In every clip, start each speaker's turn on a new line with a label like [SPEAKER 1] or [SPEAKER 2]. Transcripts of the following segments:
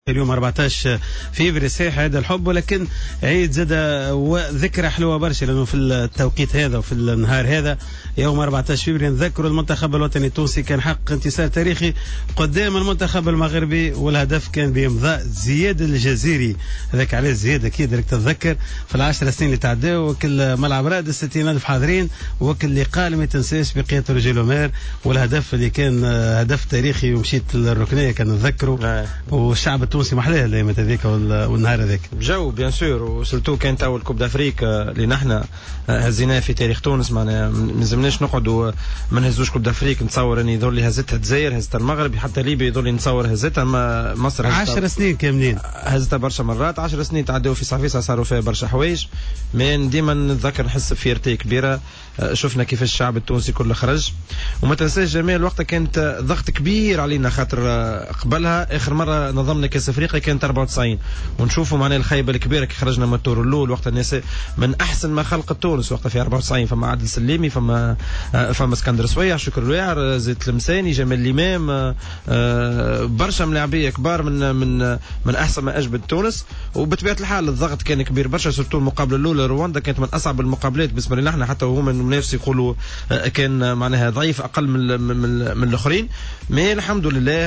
[SPEAKER 1] اليوم 14 فيفري صحيح عيد الحب، ولكن عيد زاد وذكرى حلوه برشا، لانه في التوقيت هذا وفي النهار هذا يوم 14 فيفري نذكروا المنتخب الوطني التونسي كان حقق انتصار تاريخي قدام المنتخب المغربي، والهدف كان بامضاء زياد الجزيري. هذاك عليه زياد اكيد راك تتذكر في العشر سنين اللي تعداو، وكل ملعب رائد 60,000 حاضرين، وكل لقاء ما تنساش بقياده رجل عمر، والهدف اللي كان هدف تاريخي ومشيت الركنيه كان نتذكروا. والشعب التونسي محلاه الايامات هذيك والنهار هذاك
[SPEAKER 2] جو بيان سور، وسلتو كانت اول كوب دافريك اللي نحن هزيناه في تاريخ تونس. معناها ما لازمناش نقعدوا ما نهزوش كوب دافريك. نتصور اني يظل لي هزتها الجزائر، هزتها المغرب، حتى ليبيا يظل لي نتصور هزتها، ما مصر
[SPEAKER 1] 10 سنين كاملين
[SPEAKER 2] هزتها برشا مرات. 10 سنين تعدوا في صافيسا صاروا فيها برشا حوايج، من ديما نتذكر نحس بفيرتي كبيره. شفنا كيف الشعب التونسي كله خرج، وما تنساش جميل وقتها كانت ضغط كبير علينا، خاطر قبلها اخر مره نظمنا كاس افريقيا كانت 94، ونشوفوا معناها الخيبه الكبيره كي خرجنا من الدور الاول. وقت الناس من احسن ما خلق تونس وقتها في 94، فما عادل سليمي، فما اسكندر سويع، شكر الويعر، زيد المساني، جمال الامام، برشا ملاعبيه كبار من احسن ما اجبد تونس. وبطبيعه الحال الضغط كان كبير برشا، سورتو المقابله الاولى رواندا كانت من اصعب المقابلات بالنسبه لنا احنا، حتى وهما المنافس يقولوا كان معناها ضعيف اقل من الاخرين. مي الحمد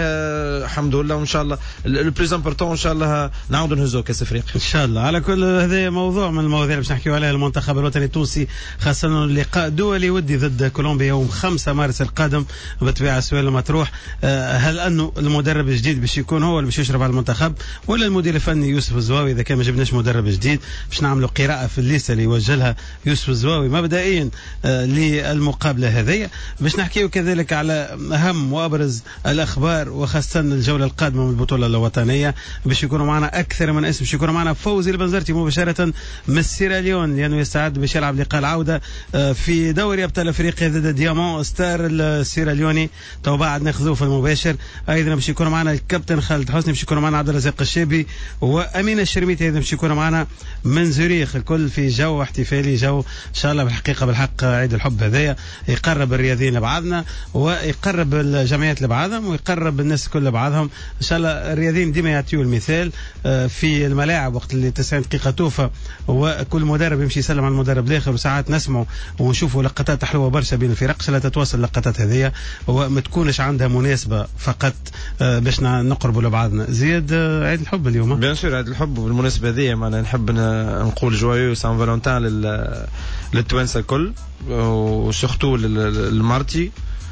[SPEAKER 2] لله وان شاء الله البليز امبورطون ان شاء الله نعاودوا نهزوا كاس افريقيا
[SPEAKER 1] ان شاء الله. على كل هذا موضوع من المواضيع اللي باش نحكيو عليها المنتخب الوطني التونسي، خاصه اللقاء دولي ودي ضد كولومبيا يوم 5 مارس القادم. بالطبيعه السؤال المطروح هل انه المدرب الجديد باش يكون هو اللي باش يشرف على المنتخب، ولا المدير الفني يوسف الزواوي؟ اذا كان ما جبناش مدرب جديد باش نعملوا قراءه في الليسته اللي يوجهها يوسف الزواوي مبدئيا للمقابله هذه. باش نحكيو كذلك على اهم وابرز الاخبار، وخاصه الجوله القادمه من البطوله الوطنيه. باش يكونوا معنا اكثر من اسم، باش يكونوا معنا فوزي البنزرتي مباشره من سيراليون، لانه يستعد باش يلعب لقاء العوده في دوري ابطال افريقيا ضد ديامون ستار السيراليوني. تو بعد ناخذوه في المباشر. ايضا باش يكونوا معنا الكابتن خالد حسني، باش يكونوا معنا عبد الرزاق الشابي وامين الشرميتي، ايضا باش يكونوا معنا من زوريخ. الكل في جو احتفالي، جو ان شاء الله بالحقيقه بالحق عيد الحب هذايا يقرب الرياضيين لبعضنا، ويقرب الجمعيات لبعضهم، ويقرب الناس كل لبعضهم. ان شاء الله الرياضيين ديما يعطيوا المثال في الملاعب وقت اللي 90 دقيقه توفى، وكل مدرب يمشي يسلم على المدرب الاخر. وساعات نسمعوا ونشوفوا لقطات حلوه برشا بين الفرق، لا تتواصل اللقطات هذه وما تكونش عندها مناسبه فقط باش نقربوا لبعضنا. زياد عيد الحب اليوم
[SPEAKER 2] بيان سور عيد الحب، وبالمناسبه هذه معنا نحب نقول جوايو سان فالنتين للتوانسه الكل، وسورتو للمارتي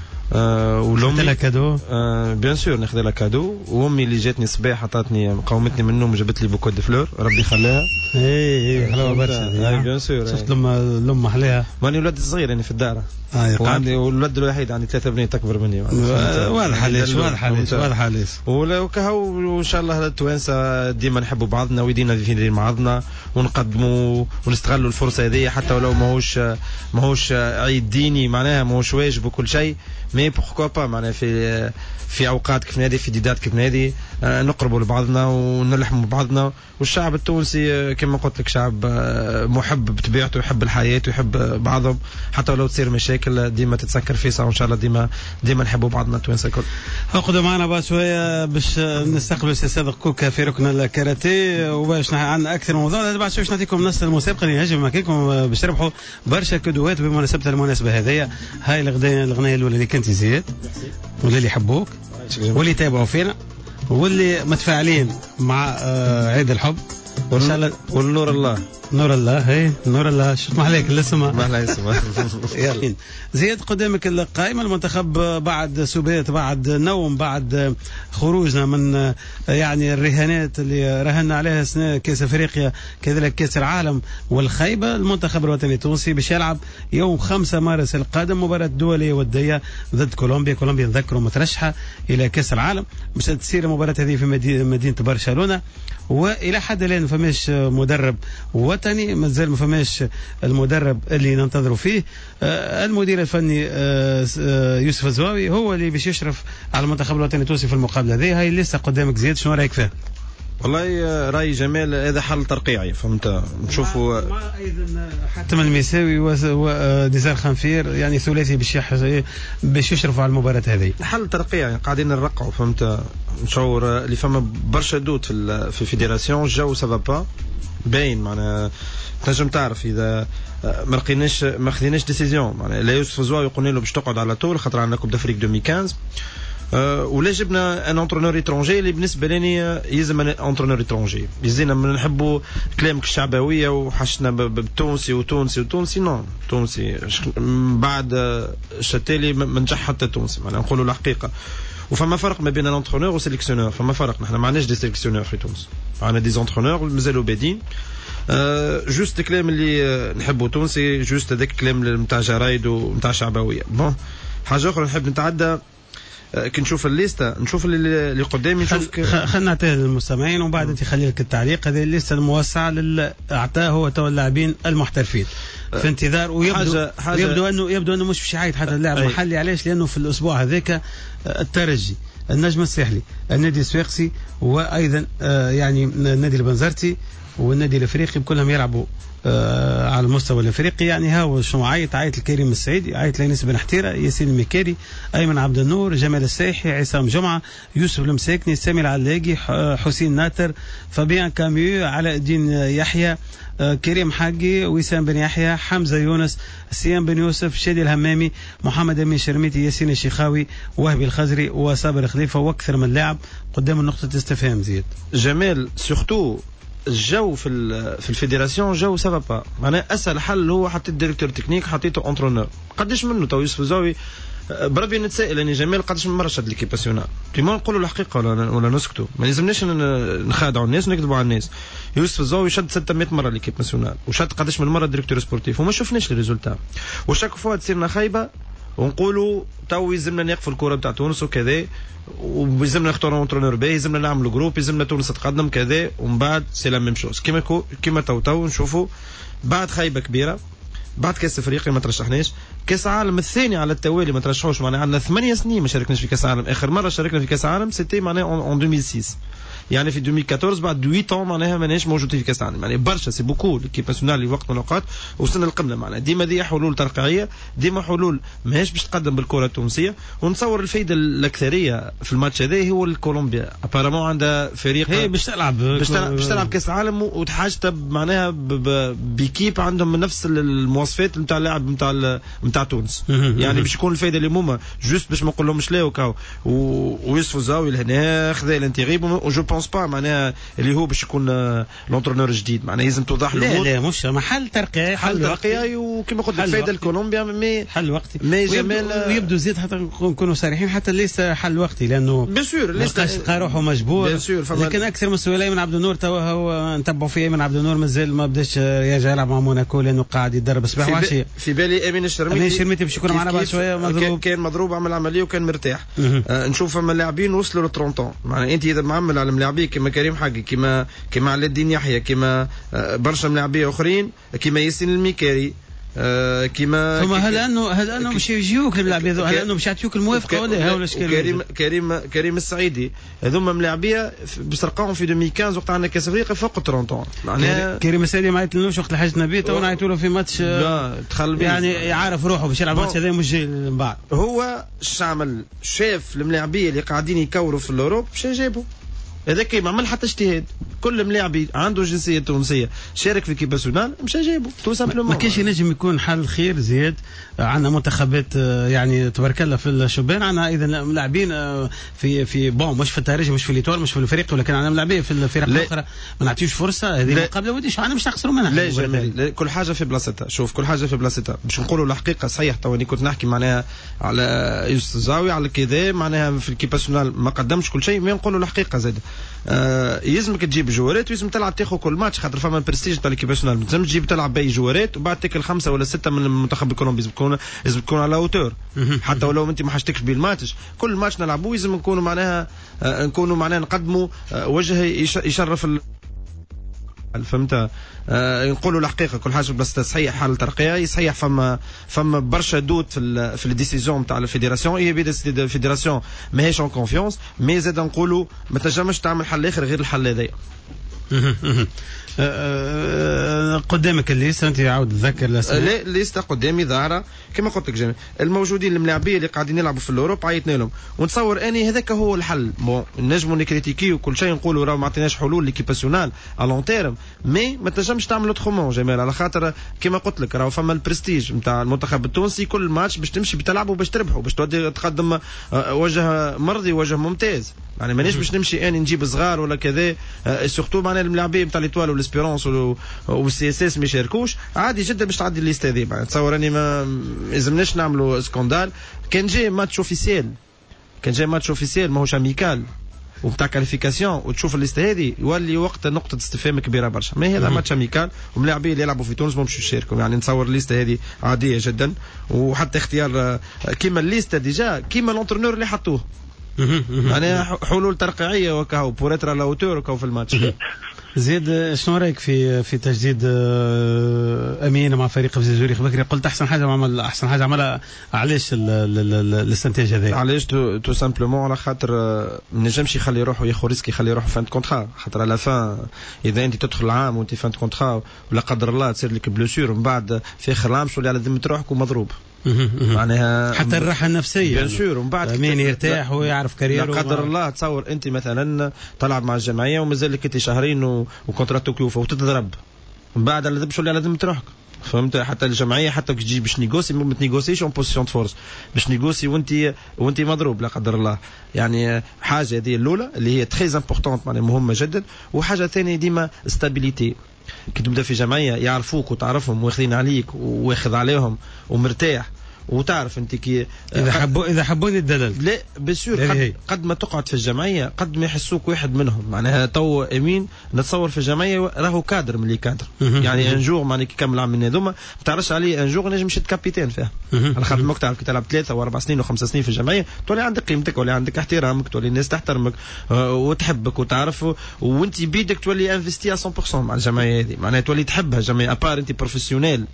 [SPEAKER 1] ولامي لها كادو.
[SPEAKER 2] بيان سور ناخذ لها كادو، وامي اللي جاتني الصباح عطاتني قومتني من النوم وجابت لي بوكو دي فلور، ربي يخليها.
[SPEAKER 1] اي حلوه برشا.
[SPEAKER 2] بيان سور
[SPEAKER 1] شفت لما محلاها.
[SPEAKER 2] ماني ولد صغير يعني في الدار، وعندي والولد الوحيد عندي 3 بنات اكبر مني.
[SPEAKER 1] واضح علاش
[SPEAKER 2] وكهو وان شاء الله التوانسه ديما نحبوا بعضنا ويدينا في بعضنا، ونقدموا ونستغلوا الفرصه هذه، حتى ولو ماهوش عيد ديني، معناها ماهوش واجب وكل شيء، مي بوركوا با معناها في اوقات كيف هذه، في ديدات كيف هذه، نقربوا لبعضنا ونلحموا بعضنا. والشعب التونسي كما قلت لك شعب محب بطبيعته، يحب الحياه ويحب بعضهم، حتى ولو تصير مشاكل ديما تتسكر فيها، وان شاء الله ديما نحبوا بعضنا التوانسه الكل.
[SPEAKER 1] اخذوا معنا بعد شويه باش نستقبل سي صادق كوكا في ركن الكاراتيه، وباش عندنا اكثر موضوع. بعد شويه باش نعطيكم نص المسابقه اللي نجم مكانكم باش تربحوا برشا كدوات بمناسبه المناسبه هذيا. هاي الاغنيه الاولى اللي كنت زياد، واللي يحبوك واللي يتابعوا فينا واللي متفاعلين مع عيد الحب ان شاء الله.
[SPEAKER 2] والنور الله
[SPEAKER 1] نور الله، هي نور الله. شو ما عليك الاسم
[SPEAKER 2] ما على اسمه.
[SPEAKER 1] يلا زياد قدامك القائمه المنتخب بعد سبات، بعد نوم، بعد خروجنا من يعني الرهانات اللي رهنا عليها سنة كاس افريقيا كذلك كاس العالم والخيبه. المنتخب الوطني التونسي باش يلعب يوم 5 مارس القادم مباراه دوليه وديه ضد كولومبيا. كولومبيا نذكروا مترشحه الى كاس العالم، باش تصير المباراه هذه في مدينه برشلونه. والى حد الان ما فماش مدرب وطني، مازال ما فماش المدرب اللي ننتظروا فيه. المدير الفني يوسف الزواوي هو اللي باش يشرف على المنتخب الوطني التونسي في المقابله هذه. هاي لسه قدامك زياد، شنو رايك فيها؟
[SPEAKER 2] والله راي جمال هذا حل ترقيعي فهمت نشوفوا
[SPEAKER 1] ايضا حاتم المساوي وديزار خنفير يعني ثلاثي باش يشرفوا على المباراه هذه
[SPEAKER 2] حل ترقيعي قاعدين نرقعوا فهمت نشعر اللي فما برشا دوت في فيدراسيون الجو سافا با باين معناها تنجم تعرف اذا ما خذيناش ديسيزيون معناها لا يوسف زواوي قلنا له باش تقعد على طول خاطر عندنا كوب دافريك 2015 ولا جبنا ان انترونور ايترونجي اللي بالنسبه لي يلزم انترونور ايترونجي يزينا من نحبوا كلامك الشعبويه وحشنا بالتونسي وتونسي نو تونسي بعد شتالي ما نجح حتى تونسي معناها نقولوا الحقيقه وفما فرق ما بين الانترونور والسيليكسيونور فما فرق نحن ما عندناش دي سيليكسيونور في تونس عندنا دي انترونور مازالوا بادين جوست الكلام اللي نحبه تونسي جوست هذاك الكلام نتاع جرايد ونتاع شعبويه بون حاجه اخرى نحب نتعدى كي نشوف الليسته نشوف اللي قدامي نشوف
[SPEAKER 1] خلينا نعطيها للمستمعين وبعد انت خلي لك التعليق. هذه الليسته الموسعه اعطاه هو تو اللاعبين المحترفين في انتظار ويبدو انه مش في شعاية حتى اللاعب المحلي. علاش؟ لانه في الاسبوع هذاك الترجي النجم الساحلي النادي الصفاقسي وايضا يعني النادي البنزرتي والنادي الافريقي كلهم يلعبوا على المستوى الافريقي. يعني هاو شنو عيط الكريم السعيدي، عيط لينيس بن حتيره، ياسين المكاري، ايمن عبد النور، جمال السايحي، عصام جمعه، يوسف المساكني، سامي العلاقي، حسين ناتر، فابيان كاميو، علاء الدين يحيى، كريم حاجي، وسام بن يحيى، حمزه يونس، سيام بن يوسف، شادي الهمامي، محمد امين شرميتي، ياسين الشيخاوي، وهبي الخزري وصابر خليفه واكثر من لاعب قدام النقطه استفهام. زياد
[SPEAKER 2] جمال سورتو الجو في الفيدراسيون جو سافا با معناها اسهل حل هو حطيت ديريكتور تكنيك حطيته انترونور قداش منه تو يوسف زاوي بربي نتسائل اني جمال قداش من مره شد ليكيب ناسيونال كيما نقولوا الحقيقه ولا نسكتوا ما لازمناش نخادعوا الناس ونكذبوا على الناس. يوسف زاوي شد 600 مره ليكيب ناسيونال وشد قداش من مره ديريكتور سبورتيف وما شفناش لي ريزولتا وشاك فوا تصيرنا خايبه ونقولوا تو يلزمنا نقفوا الكره بتاع تونس وكذا ويلزمنا نختاروا انترونور باهي يلزمنا نعملوا جروب يلزمنا تونس تقدم كذا ومن بعد سي لا ميم شوز كيما تو نشوفوا بعد خايبه كبيره بعد كاس افريقيا ما ترشحناش كاس العالم الثاني على التوالي ما ترشحوش معناها عندنا 8 سنين ما شاركناش في كاس العالم. اخر مره شاركنا في كاس العالم سيتي معناها ان 2006 يعني في 2014 بعد 8 طون معناها ماناش موجودين في كاس العالم يعني برشا سي بوكو ليكيب ناسيونال اللي وقت من الاوقات وصلنا للقمه معناها ديما دي حلول ترقيعيه ديما حلول ماهيش باش تقدم بالكره التونسيه. ونتصور الفيده الاكثريه في الماتش هذا هو الكولومبيا ابارامون عندها فريق
[SPEAKER 1] هي باش تلعب
[SPEAKER 2] كاس العالم وتحاجت معناها بيكيب عندهم من نفس المواصفات نتاع اللاعب نتاع تونس يعني باش يكون الفايده اللي هما جوست باش ما نقولهمش لا وكاو ويوسف زاوي لهنا خذا الانتيغيب وجو بونس با معناها اللي هو باش يكون لونترونور جديد معناها لازم توضح له
[SPEAKER 1] لا مش محل ترقيعي
[SPEAKER 2] وكما قلت الفايده الكولومبيا مي
[SPEAKER 1] حل وقتي
[SPEAKER 2] مي جمال
[SPEAKER 1] ويبدو زيد حتى نكونوا صريحين حتى ليس حل وقتي لانه
[SPEAKER 2] بيان سور
[SPEAKER 1] لقى روحه مجبور لكن اكثر من سؤال ايمن عبد النور توا هو نتبعوا فيه ايمن عبد النور مازال ما بداش يرجع يلعب مع موناكو لانه قاعد يتدرب صباح وعشيه.
[SPEAKER 2] في بالي امين الشرميتي
[SPEAKER 1] باش يكون معنا بعد شويه
[SPEAKER 2] مضروب كان مضروب عمل عمليه وكان مرتاح. نشوف فما لاعبين وصلوا ل 30 معناها انت اذا معمل على ملاعبيه كما كريم حقي كما علاء الدين يحيى كما برشا ملاعبيه اخرين كما ياسين المكاري كما
[SPEAKER 1] ثم هل انه مش يجيوك الملاعبيه هل انه مش يعطيوك الموافقه ولا ولا
[SPEAKER 2] كريم السعيدي هذوما ملاعبيه بسرقاهم في 2015 وقت عندنا كاس افريقيا فوق 30 معناها
[SPEAKER 1] كريم السعيدي ما عيطلوش وقت الحاج نبي تو نعيطوا له في ماتش يعني يعرف روحه باش يلعب الماتش هذا مش جاي من بعد.
[SPEAKER 2] هو عمل شاف الملاعبيه اللي قاعدين يكوروا في الاوروب باش يجيبوا هذاك ما عمل حتى اجتهاد كل ملاعبي عنده جنسيه تونسيه شارك في كيب ناسيونال مش جايبه تو سامبلومون
[SPEAKER 1] ما كاينش ينجم يكون حل خير. زياد عندنا منتخبات يعني تبارك الله في الشبان عندنا ايضا لاعبين في بون مش في الترجي مش في ليتوال مش في الفريق ولكن عندنا لاعبين في الفرق الاخرى ما نعطيوش فرصه هذه مقابله وديش انا مش نخسروا منها.
[SPEAKER 2] لا جميل كل حاجه في بلاصتها شوف كل حاجه في بلاصتها باش نقولوا الحقيقه صحيح توني كنت نحكي معناها على يوسف زاوي على كذا معناها في الكيب ناسيونال ما قدمش كل شيء ما نقولوا الحقيقه زاد يلزمك تجيب جوارات ويلزم تلعب تاخذ كل ماتش خاطر فما برستيج تاع ليكيب ناسيونال لازم تجيب تلعب باي جوارات وبعد تاكل 5 ولا 6 من المنتخب الكولومبي لازم تكون على اوتور حتى ولو انت ما حاجتكش بالماتش كل ماتش نلعبوه لازم نكونوا معناها نقدموا وجه يشرف فهمت. نقولوا الحقيقه كل حاجه بس تصحيح حال الترقيه صحيح. فما برشا دوت في الديسيزيون نتاع الفيدراسيون. هي الفيدراسيون ماهيش اون كونفيونس، مي زاد نقولوا ما تنجمش تعمل حل اخر غير الحل هذايا.
[SPEAKER 1] قدامك الليسته انت عاود تذكر الاسماء؟
[SPEAKER 2] لا الليسته قدامي ظاهره كما قلت لك جميع الموجودين الملاعبيه اللي قاعدين يلعبوا في الاوروب عيطنا لهم، ونتصور اني هذاك هو الحل. بون نجموا نكريتيكي وكل شيء نقولوا راه ما عطيناش حلول ليكيباسيونال ا لون تيرم، مي ما تنجمش تعمل اوترومون جمال، على خاطر كما قلت لك راهو فما البرستيج نتاع المنتخب التونسي. كل ماتش باش تمشي بتلعبوا باش تربحوا باش تودي تقدم وجه مرضي وجه ممتاز. يعني مانيش باش نمشي اني نجيب صغار ولا كذا. سورتو معناها الملاعبيه نتاع ليتوال والاسبيرونس والسي اس اس ما يشاركوش عادي جدا باش تعدي الليست هذه. تصور اني ما لازمناش نعملوا سكوندال. كان جاي ماتش اوفيسيال ماهوش اميكال وبتاع كاليفيكاسيون وتشوف الليست هذه يولي وقت نقطه استفهام كبيره برشا. ما هذا ماتش اميكال والملاعبيه اللي يلعبوا في تونس ما مش يشاركوا. يعني نتصور الليست هذه عاديه جدا، وحتى اختيار كيما الليست ديجا كيما لونترونور اللي حطوه يعني حلول ترقيعيه وكاو بوريتر على اوتور وكاو في الماتش.
[SPEAKER 1] زيد شنو رايك في تجديد امين مع فريق في زوريخ؟ بكري قلت احسن حاجه عملها علاش الاستنتاج هذا؟ علاش
[SPEAKER 2] تو سامبلومون على خاطر ما نجمش يخلي روحه ياخذ ريسك يخلي روحه فان كونترا. خاطر على فان اذا انت تدخل العام وانت فان كونترا ولا قدر الله تصير لك بلوسور ومن بعد في اخر العام شو على ذمه روحك ومضروب معناها
[SPEAKER 1] حتى الراحه النفسيه
[SPEAKER 2] بيان سور. ومن بعد
[SPEAKER 1] مين يرتاح ويعرف كاريره.
[SPEAKER 2] لا قدر الله تصور انت مثلا تلعب مع الجمعيه ومازال لك انت شهرين وكونتراتك يوفى وتتضرب من بعد على شو على ذمه روحك. فهمت. حتى الجمعيه حتى كي تجي باش نيغوسي ما تنيغوسيش اون بوزيسيون فورس باش نيغوسي وانت مضروب لا قدر الله. يعني حاجه هذه الاولى اللي هي تري امبورطونت معناها مهمه جدا. وحاجه ثانيه ديما ستابيليتي. كي تبدا في جمعيه يعرفوك وتعرفهم واخذين عليك واخذ عليهم ومرتاح وتعرف انت كي
[SPEAKER 1] اذا حبوني الدلال.
[SPEAKER 2] لا بسور قد ما تقعد في الجمعيه قد ما يحسوك واحد منهم. معناها تو امين نتصور في الجمعيه راهو كادر من لي كادر. يعني ان جور معناها كي كمل عام من هذوما ما تعرفش عليه ان جور نجم يشد كابيتان فيها. على خاطر ما تعرف كي تلعب 3 و4 سنين و5 سنين في الجمعيه تولي عندك قيمتك تولي عندك احترامك تولي الناس تحترمك وتحبك وتعرف وانت بيدك تولي انفستي 100% مع الجمعيه هذه. معناها تولي تحبها جمعيه ابار انت بروفيسيونيل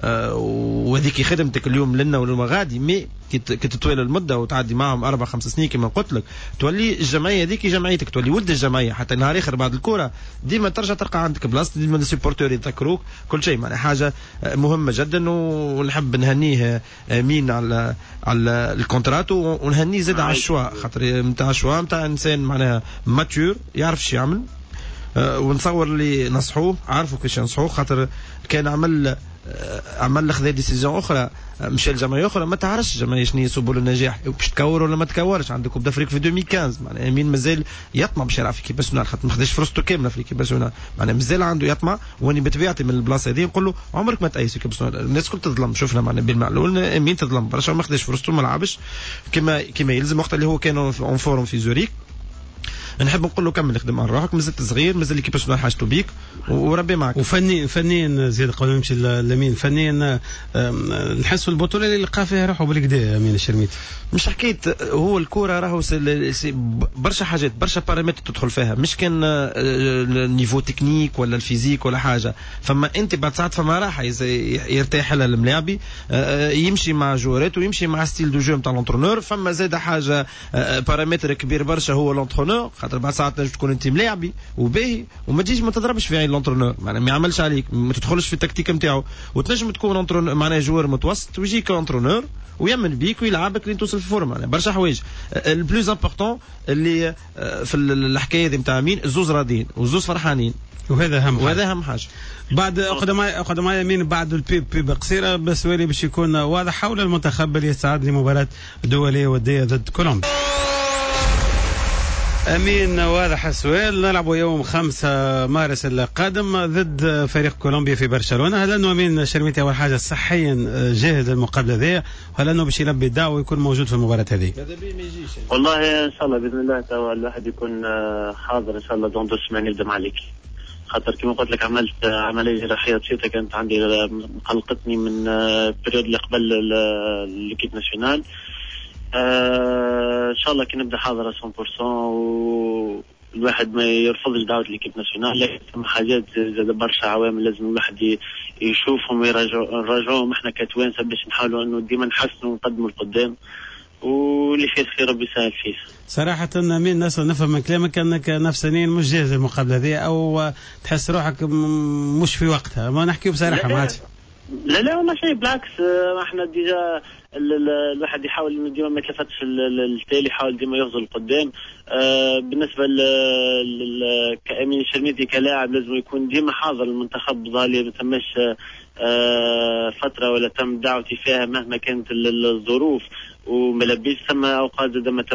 [SPEAKER 2] وهذيك خدمتك اليوم لنا ولا غادي. مي كي تطول المده وتعدي معهم 4-5 سنين كما قلت لك تولي الجمعيه هذيك جمعيتك تولي ولد الجمعيه. حتى نهار اخر بعد الكره ديما ترجع تلقى عندك بلاصه ديما السيبورتور يذكروك كل شيء. معناها حاجه مهمه جدا ونحب نهنيه امين على الكونترات ونهنيه زاد على الشواء خاطر نتاع الشواء نتاع انسان معناها ماتور يعرف ايش يعمل. ونصور اللي نصحوه عارفوا كيفاش ينصحوه خاطر كان عمل خذ ديسيزيون اخرى مشى الجمعيه اخرى ما تعرفش الجمعيه شنو هي سبل النجاح باش تكور ولا ما تكورش. عندك كوب دافريك في 2015 معناها امين مازال يطمع باش يلعب في كيب ناسيونال خاطر ما خداش فرصته كامله في كيب ناسيونال. معناها مازال عنده يطمع. واني بطبيعتي من البلاصه هذه نقول له عمرك ما تأيس كيب ناسيونال. الناس كل تظلم شفنا معناها بالمعلول امين تظلم برشا ما خداش فرصته ما لعبش كما يلزم وقت اللي هو كان اون فورم في زوريك. نحب نقول له كمل خدم على روحك مازلت صغير مازال ليكيب ناسيونال حاجته بيك وربي معك.
[SPEAKER 1] وفنيا زيد قبل ما نمشي لمين فنيا نحسوا البطوله اللي لقى فيها روحه بالكدا امين الشرميتي.
[SPEAKER 2] مش حكيت هو الكوره راهو برشا حاجات برشا بارامتر تدخل فيها مش كان النيفو تكنيك ولا الفيزيك ولا حاجه. فما انت بعد ساعات فما راحه يرتاح لها الملاعبي يمشي مع جورات ويمشي مع ستيل دو جو نتاع لونترونور. فما زاد حاجه بارامتر كبير برشا هو لونترونور خاطر بعد ساعات تنجم تكون انت ملاعبي وباهي وما تجيش ما تضربش في عين لونترونور معناها ما يعملش عليك ما تدخلش في التكتيك نتاعو. وتنجم تكون لونترونور معناها جوار متوسط ويجيك لونترونور ويمن بيك ويلعبك لين توصل في فورم. يعني برشا حوايج البلوز امبورطون اللي في الحكايه دي نتاع مين الزوز راضيين والزوز فرحانين
[SPEAKER 1] وهذا
[SPEAKER 2] اهم حاجه.
[SPEAKER 1] بعد قدماء يمين بعد البيب قصيره بس ولي باش يكون واضح حول المنتخب اللي يستعد لمباراه دوليه وديه ضد كولومبيا. امين واضح السؤال. نلعب يوم 5 مارس القادم ضد فريق كولومبيا في برشلونه. هل انه امين شرميتي اول حاجه صحيا جاهز للمقابله ذي وهل انه باش يلبي الدعوه ويكون موجود في المباراه هذه؟
[SPEAKER 3] والله ان شاء الله باذن الله توا الواحد يكون حاضر ان شاء الله دون 2 سمان نبدا مع ليكي خاطر كما قلت لك عملت عمليه جراحيه بسيطه كانت عندي مقلقتني من البريود اللي قبل ليكيب ناسيونال. ان شاء الله كي نبدا حاضر 100% الواحد ما يرفضش دعوة ليكيب ناسيونال، لكن ثم حاجات زاد برشا عوامل لازم الواحد يشوفهم ويراجعوهم احنا كتوانسة باش نحاولوا انه ديما نحسنوا ونقدموا القدام، واللي فيه الخير ربي يسهل فيه.
[SPEAKER 1] صراحة أمين ناس نفهم من كلامك أنك نفسانيا مش جاهز للمقابلة هذه، أو تحس روحك مش في وقتها، ما نحكي بصراحة ما عادش.
[SPEAKER 3] لا والله شيء بالعكس، احنا ديجا الواحد يحاول انه ديما ما يتلفتش التالي، يحاول ديما يغزل القدام. بالنسبه كأمين الشرميتي كلاعب لازم يكون ديما حاضر المنتخب، ظالي ما تمش فتره ولا تم دعوتي فيها مهما كانت الظروف، وما لبيش ثم اوقات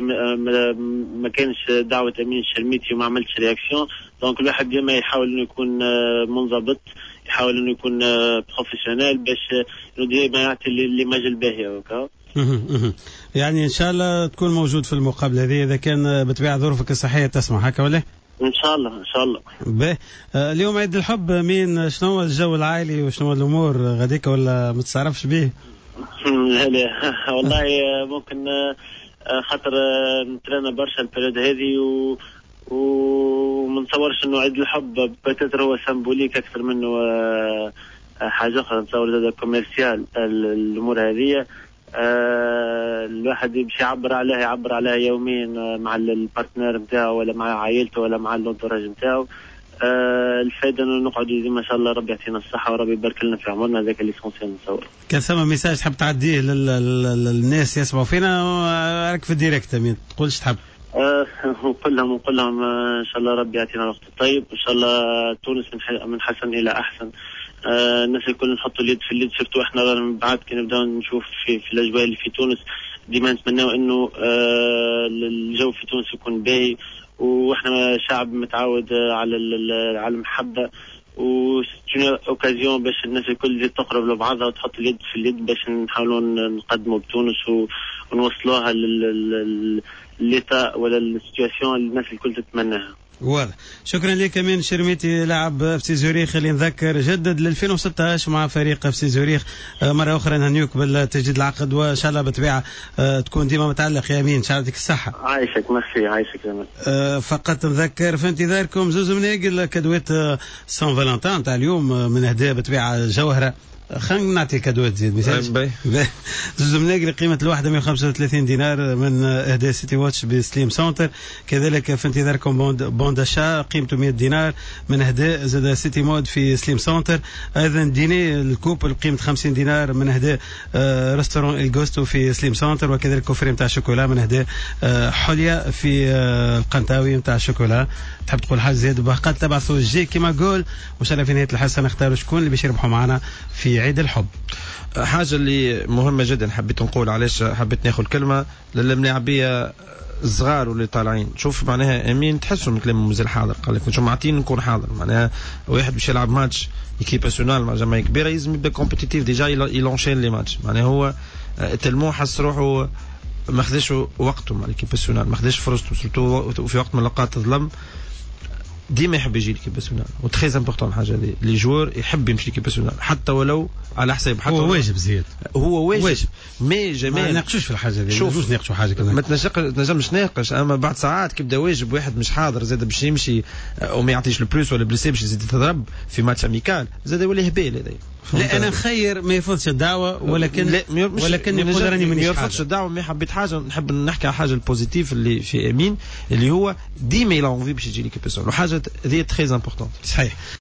[SPEAKER 3] ما كانش دعوه امين الشرميتي وما عملتش رياكسيون. دونك الواحد ديما يحاول انه يكون منضبط، يحاول انه يكون بروفيسيونيل باش ديما يعطي اللي مجال باهي.
[SPEAKER 1] يعني ان شاء الله تكون موجود في المقابله هذه اذا كان بطبيعه ظروفك الصحيه تسمح، هكا ولا؟
[SPEAKER 3] ان شاء الله ان شاء الله.
[SPEAKER 1] اليوم عيد الحب، مين شنو هو الجو العائلي وشنو الامور غاديك ولا ما تستعرفش به؟
[SPEAKER 3] لا والله ممكن خاطر نترانا برشا البريود هذه ومنتصورش انه عيد الحب بتاتر هو سمبوليك اكثر منه حاجه اخرى. نتصور زاد كوميرسيال الامور هذه، الواحد باش يعبر عليها يوميا مع البارتنير نتاعو ولا مع عائلته ولا مع اللونتوراج نتاعو. الفائده انه نقعدوا زي ما شاء الله ربي يعطينا الصحه وربي يبارك لنا في عمرنا، هذاك اللي سونسيال نتصور.
[SPEAKER 1] كان ثم ميساج تحب تعديه للناس يسمعوا فينا راك في الديريكت، ما تقولش تحب؟
[SPEAKER 3] نقول لهم ان شاء الله ربي يعطينا الوقت الطيب، ان شاء الله تونس من حسن الى احسن. الناس الكل نحطوا اليد في اليد، سيرتو احنا من بعد كي نبداو نشوف في الاجواء اللي في تونس ديما نتمناو انه الجو في تونس يكون باهي، واحنا شعب متعود على المحبه، و اوكازيون باش الناس الكل تقرب لبعضها وتحط اليد في اليد باش نحاولوا نقدموا بتونس ونوصلوها للإيطاء ولا السيتواسيون اللي الناس الكل تتمناها.
[SPEAKER 1] واضح. شكرا لك امين شرميتي، لاعب اف سي زوريخ اللي نذكر جدد ل 2016 مع فريق اف سي زوريخ. مره اخرى نهنيوك بالتجديد العقد، وان شاء الله بالطبيعه تكون ديما متعلق يا امين، ان شاء الله يعطيك الصحه.
[SPEAKER 3] عايشك ميرسي، عايشك زمان.
[SPEAKER 1] فقط نذكر في انتظاركم زوز مناقل كدوات سان فالنتان تاع اليوم من اهداء بالطبيعه جوهره. خلينا نعطي كادوات زيد مثال. زوز مناقل قيمة الواحدة 135 دينار من اهداء سيتي واتش بسليم سونتر. كذلك في انتظاركم بونداشا قيمته 100 دينار من اهداء زاد سيتي مود في سليم سونتر. ايضا ديني الكوب بقيمة 50 دينار من اهداء ريستورون الجوستو في سليم سونتر. وكذلك كوفري نتاع شوكولا من اهداء حليا في القنطاوي نتاع الشوكولا. تحب تقول حاجة زيد؟ بقى تبعثوا الجي كيما قول، وان شاء الله في نهاية الحصة نختاروا شكون اللي باش يربحوا معنا في عيد الحب.
[SPEAKER 2] حاجة اللي مهمة جدا حبيت نقول، علاش حبيت ناخذ كلمة للملاعبية الصغار واللي طالعين. شوف معناها امين تحسوا من كلامه مازال حاضر، قال لك انتم معطين نكون حاضر. معناها واحد باش يلعب ماتش ايكيب ناسيونال مع جماعه كبيره لازم يبدا كومبيتيتيف ديجا يلونشين لي ماتش. معناها هو تلمو حس روحه ما خذاش وقته مع الايكيب ناسيونال، ما خذاش فرصته سورتو في وقت من الاوقات تظلم. ديما يحب يجي ليكيب ناسيونال، وتري امبورطون الحاجه هذه. لي جوار يحب يمشي ليكيب ناسيونال حتى ولو على حساب، حتى
[SPEAKER 1] هو واجب زياد،
[SPEAKER 2] هو واجب. مي جميل
[SPEAKER 1] ما ناقشوش في الحاجه هذه، شوف ناقشوا حاجه كذا
[SPEAKER 2] ما تنجمش ناقش. اما بعد ساعات كيبدا واجب واحد مش حاضر زاد باش يمشي وما يعطيش البلوس ولا بليسي باش يزيد يتضرب في ماتش اميكال زاد يولي هبال هذا.
[SPEAKER 1] لا انا نخير ما يرفضش الدعوه، ولكن يقول راني مانيش
[SPEAKER 2] ما يرفضش الدعوه. ما حبيت حاجه نحب نحكي على حاجه البوزيتيف اللي في امين، اللي هو ديما يلا اونفي باش يجي ليكيب ناسيونال، وحاجه هذه تري امبورطون.
[SPEAKER 1] صحيح.